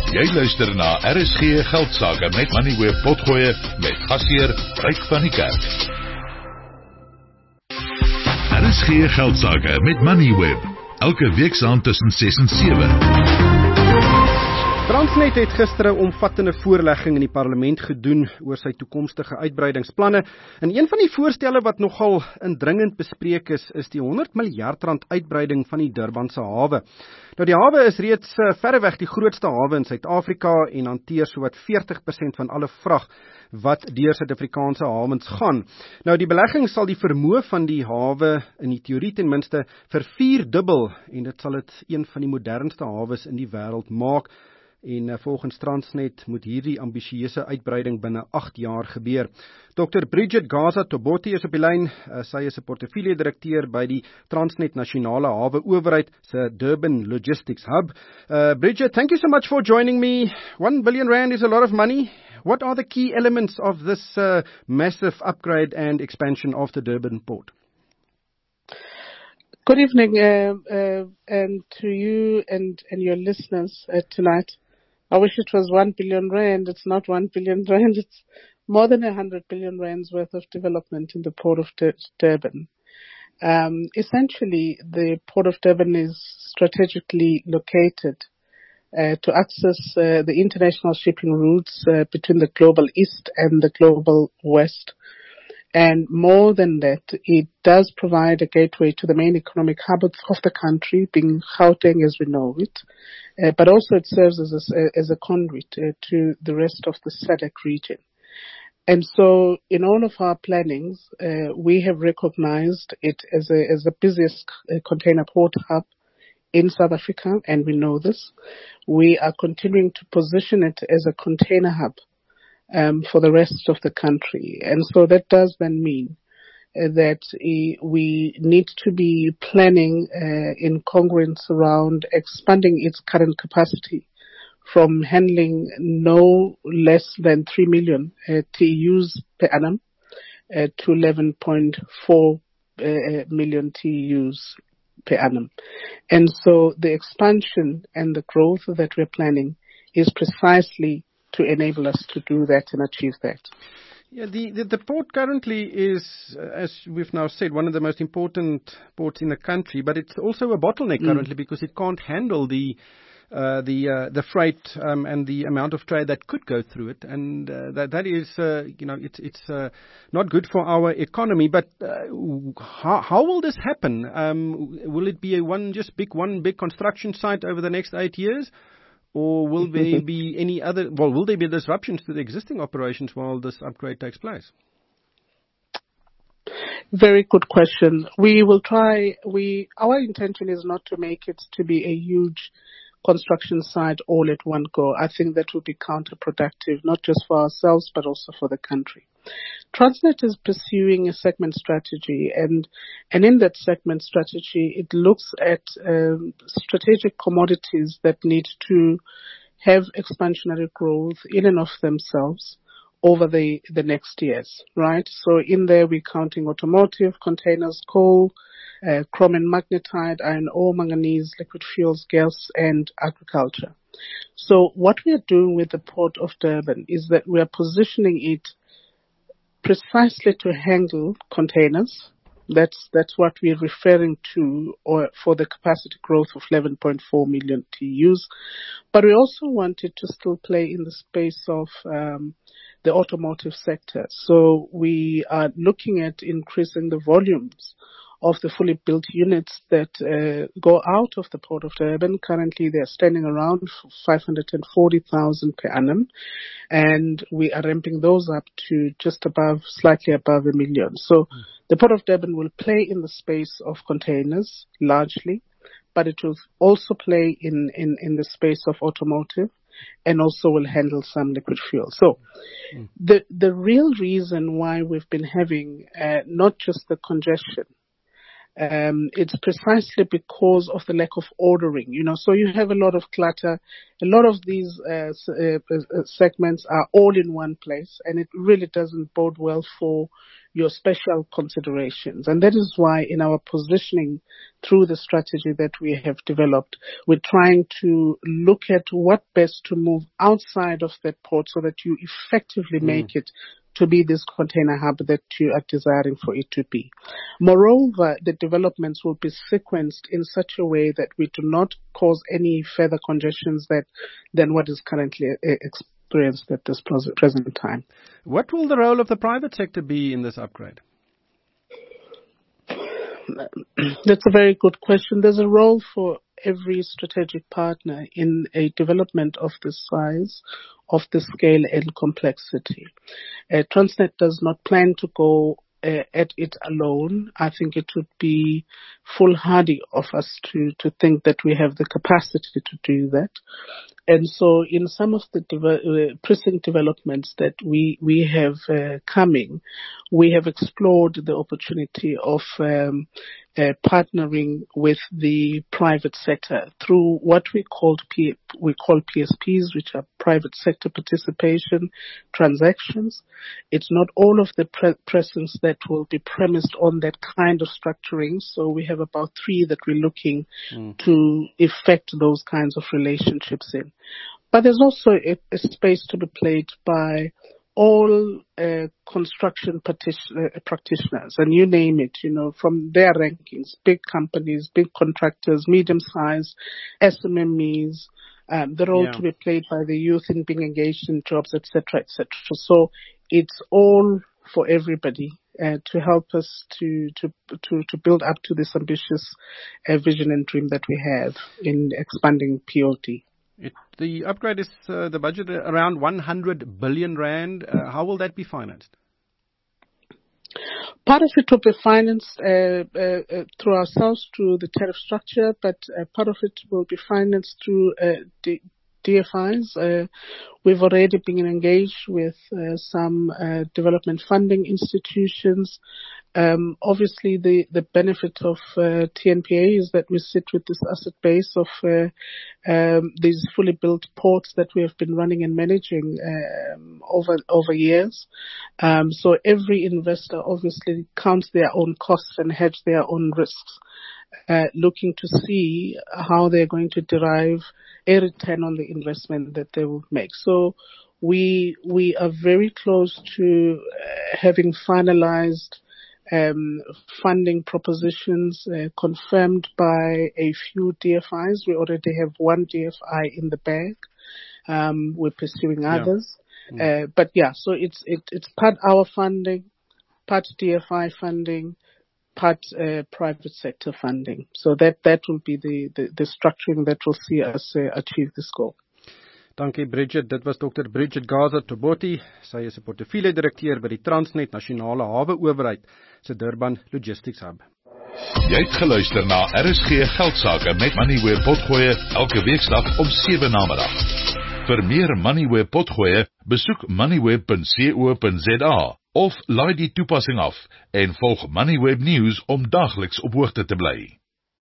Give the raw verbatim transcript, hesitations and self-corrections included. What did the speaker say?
Jy luister na R S G Geldsaake met Moneyweb Potgoe met gasheer Ryk van die Kerk. R S G Geldsaake met Moneyweb, elke week saand tussen ses en sewe. Transnet het gister 'n omvattende voorlegging in die parlement gedoen oor sy toekomstige uitbreidingsplanne. En een van die voorstelle wat nogal indringend bespreek is, is die honderd miljard rand uitbreiding van die Durbanse hawe. Nou die hawe is reeds uh, verreweg die grootste hawe in Suid-Afrika en hanteer sowat veertig persent van alle vrag wat deur Suid-Afrikaanse hawens gaan. Nou die belegging sal die vermoë van die hawe in die teorie ten minste vervierdubbel en dit sal dit een van die modernste hawes in die wêreld maak. En uh, volgens Transnet moet hierdie ambisieuse uitbreiding binne agt jaar gebeur. Dokter Bridget Gaza Tobotti is op die lyn. Uh, sy is 'n portefeuille-direkteur by die Transnet Nasionale Hawe Owerheid se Durban Logistics Hub. Uh, Bridget, thank you so much for joining me. One billion rand is a lot of money. What are the key elements of this uh, massive upgrade and expansion of the Durban port? Good evening, uh, uh, and to you and, and your listeners uh, tonight. I wish it was one billion rand. It's not one billion rand. It's more than a hundred billion rands worth of development in the port of Dur- Durban. Um, essentially, the port of Durban is strategically located uh, to access uh, the international shipping routes uh, between the global east and the global west. And more than that, it does provide a gateway to the main economic hub of the country, being Gauteng as we know it. Uh, but also it serves as a, as a conduit uh, to the rest of the S A D C region. And so in all of our plannings, uh, we have recognized it as a, as the busiest uh, container port hub in South Africa, and we know this. We are continuing to position it as a container hub Um, for the rest of the country. And so that does then mean uh, that uh, we need to be planning uh, in congruence around expanding its current capacity from handling no less than three million uh, T E Us per annum uh, to eleven point four uh, million T E Us per annum. And so the expansion and the growth that we're planning is precisely to enable us to do that and achieve that. Yeah, the, the, the port currently is, as we've now said, one of the most important ports in the country, but it's also a bottleneck mm. currently because it can't handle the uh, the uh, the freight um, and the amount of trade that could go through it, and uh, that that is uh, you know it's it's uh, not good for our economy. But uh, how how will this happen? Um, will it be a one just big one big construction site over the next eight years? Or will there be any other, well, will there be disruptions to the existing operations while this upgrade takes place? Very good question. We will try, we, our intention is not to make it to be a huge construction site all at one go. I think that would be counterproductive, not just for ourselves, but also for the country. Transnet is pursuing a segment strategy, and and in that segment strategy, it looks at um, strategic commodities that need to have expansionary growth in and of themselves over the, the next years, right? So in there, we're counting automotive, containers, coal, uh, chrome and magnetite, iron ore, manganese, liquid fuels, gas, and agriculture. So what we are doing with the Port of Durban is that we are positioning it precisely to handle containers. That's that's what we're referring to, or for the capacity growth of eleven point four million T E Us. But we also wanted to still play in the space of um, the automotive sector. So we are looking at increasing the volumes of the fully built units that uh, go out of the Port of Durban. Currently, they're standing around five hundred forty thousand per annum, and we are ramping those up to just above, slightly above a million. So mm. the Port of Durban will play in the space of containers largely, but it will also play in, in, in the space of automotive, and also will handle some liquid fuel. So mm. the the real reason why we've been having uh, not just the congestion, Um, it's precisely because of the lack of ordering, you know. So you have a lot of clutter. A lot of these uh, uh, uh, segments are all in one place, and it really doesn't bode well for your special considerations. And that is why in our positioning through the strategy that we have developed, we're trying to look at what best to move outside of that port so that you effectively mm. make it to be this container hub that you are desiring for it to be. Moreover, the developments will be sequenced in such a way that we do not cause any further congestions that, than what is currently uh, experienced at this present time. What will the role of the private sector be in this upgrade? That's a very good question. There's a role for every strategic partner in a development of this size, of the scale and complexity. Uh, Transnet does not plan to go uh, at it alone. I think it would be foolhardy of us to, to think that we have the capacity to do that. And so in some of the de- uh, precinct developments that we, we have uh, coming, we have explored the opportunity of um, uh, partnering with the private sector through what we called P- we call P S Ps, which are private sector participation transactions. It's not all of the pre- precincts that will be premised on that kind of structuring. So we have about three that we're looking mm. to effect those kinds of relationships in. But there's also a, a space to be played by all uh, construction partic- uh, practitioners, and you name it, you know, from their rankings, big companies, big contractors, medium-sized, S M M Es, um, the role yeah. to be played by the youth in being engaged in jobs, et cetera, et cetera. So it's all for everybody uh, to help us to, to to to build up to this ambitious uh, vision and dream that we have in expanding P O D. It, the upgrade is uh, the budget around one hundred billion rand. Uh, how will that be financed? Part of it will be financed uh, uh, uh, through ourselves, through the tariff structure, but uh, part of it will be financed through uh, D- DFIs. Uh, we've already been engaged with uh, some uh, development funding institutions. Um, obviously, the, the benefit of uh, T N P A is that we sit with this asset base of uh, um, these fully built ports that we have been running and managing um, over over years. Um, so every investor obviously counts their own costs and hedge their own risks, uh, looking to see how they're going to derive a return on the investment that they will make. So we we are very close to uh, having finalized Um, funding propositions uh, confirmed by a few D F Is. We already have one D F I in the bag. Um, we're pursuing others. Yeah. Mm. Uh, but yeah, so it's it, it's part our funding, part D F I funding, part uh, private sector funding. So that, that will be the, the, the structuring that will see us uh, achieve this goal. Dankie Bridget, dit was dokter Bridget Gaza Toboti. Sy is 'n portefeuille-direkteur by die Transnet Nasionale Hawe-owerheid se Durban Logistics Hub. Jy het geluister na R S G Geldsaake met Moneyweb Potgoe elke weeksdag om sewe namiddag. Vir meer Moneyweb Potgoe, besoek moneyweb punt co punt za of laai die toepassing af en volg Moneyweb News om dagliks op hoogte te bly.